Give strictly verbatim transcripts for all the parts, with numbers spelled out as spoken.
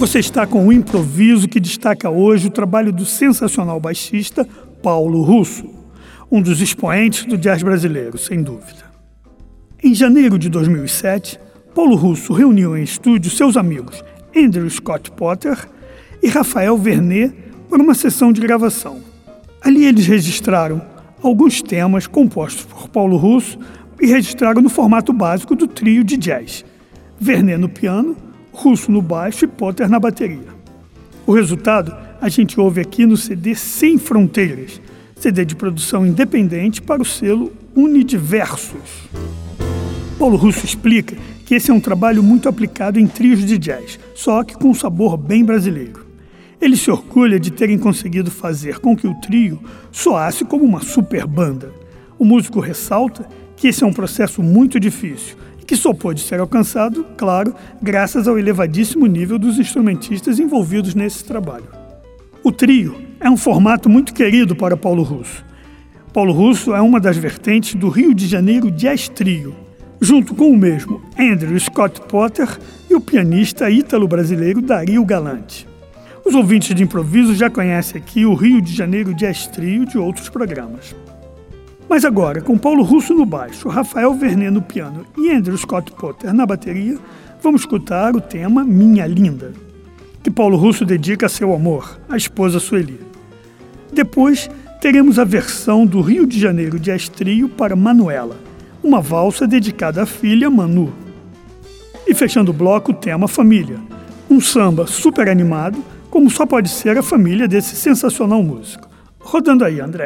Você está com o improviso que destaca hoje o trabalho do sensacional baixista Paulo Russo, um dos expoentes do jazz brasileiro, sem dúvida. Em janeiro de dois mil e sete, Paulo Russo reuniu em estúdio seus amigos Andrew Scott Potter e Rafael Vernet para uma sessão de gravação. Ali eles registraram alguns temas compostos por Paulo Russo e registraram no formato básico do trio de jazz: Vernet no piano, Russo no baixo e Potter na bateria. O resultado a gente ouve aqui no C D Sem Fronteiras, C D de produção independente para o selo Unidiversos. Paulo Russo explica que esse é um trabalho muito aplicado em trios de jazz, só que com um sabor bem brasileiro. Ele se orgulha de terem conseguido fazer com que o trio soasse como uma super banda. O músico ressalta que esse é um processo muito difícil e que só pôde ser alcançado, claro, graças ao elevadíssimo nível dos instrumentistas envolvidos nesse trabalho. O trio é um formato muito querido para Paulo Russo. Paulo Russo é uma das vertentes do Rio de Janeiro Jazz Trio, junto com o mesmo Andrew Scott Potter e o pianista ítalo-brasileiro Dario Galante. Os ouvintes de improviso já conhecem aqui o Rio de Janeiro Jazz Trio de outros programas. Mas agora, com Paulo Russo no baixo, Rafael Vernet no piano e Andrew Scott Potter na bateria, vamos escutar o tema Minha Linda, que Paulo Russo dedica a seu amor, a esposa Sueli. Depois, teremos a versão do Rio de Janeiro Jazz Trio para Manuela, uma valsa dedicada à filha Manu. E fechando o bloco, o tema Família, um samba super animado, como só pode ser a família desse sensacional músico. Rodando aí, André.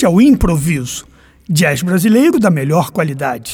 Este é o Improviso, jazz brasileiro da melhor qualidade.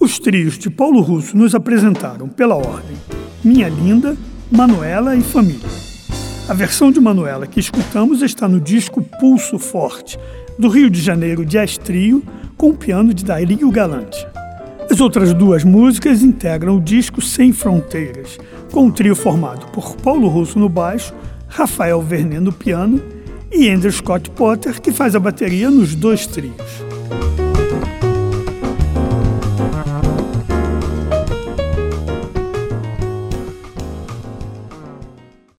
Os trios de Paulo Russo nos apresentaram, pela ordem, Minha Linda, Manuela e Família. A versão de Manuela que escutamos está no disco Pulso Forte, do Rio de Janeiro Jazz Trio, com o piano de Dario Galante. As outras duas músicas integram o disco Sem Fronteiras, com um trio formado por Paulo Russo no baixo, Rafael Vernet no piano e Andrew Scott Potter, que faz a bateria nos dois trios.